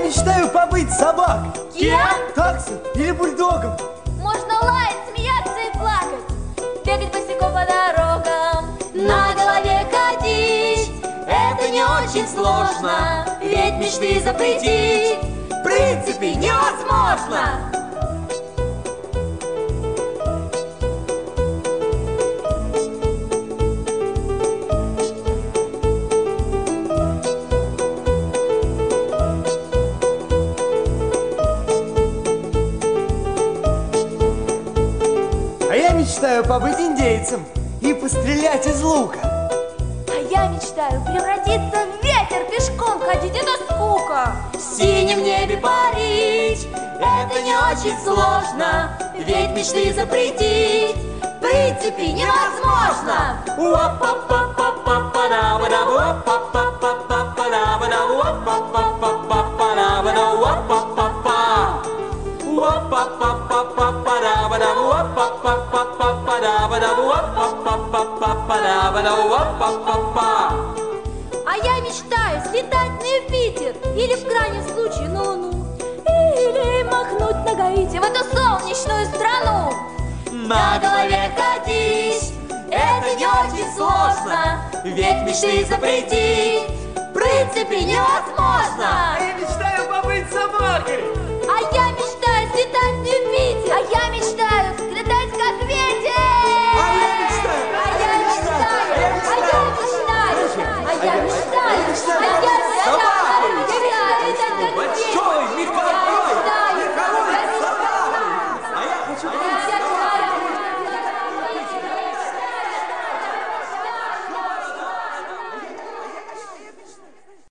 мечтаю побыть собакой. Кем? Таксой или бульдогом. Можно лаять, смеяться и плакать, бегать босиком по дорогам, на голове катить. Это не очень сложно, ведь мечты запретить в принципе невозможно. А я мечтаю побыть индейцем и пострелять из лука. А я мечтаю превратиться в ветер, пешком ходить, это скука. В синем небе парить, это не очень сложно, ведь мечты запретить в принципе невозможно. А я мечтаю слетать на Юпитер или в крайнем случае на Луну, или махнуть на Гаити в эту солнечную страну. На голове катись, это не очень сложно, ведь мечты запретить в принципе невозможно. А я мечтаю побыть собакой. А я мечтаю слетать на Юпитер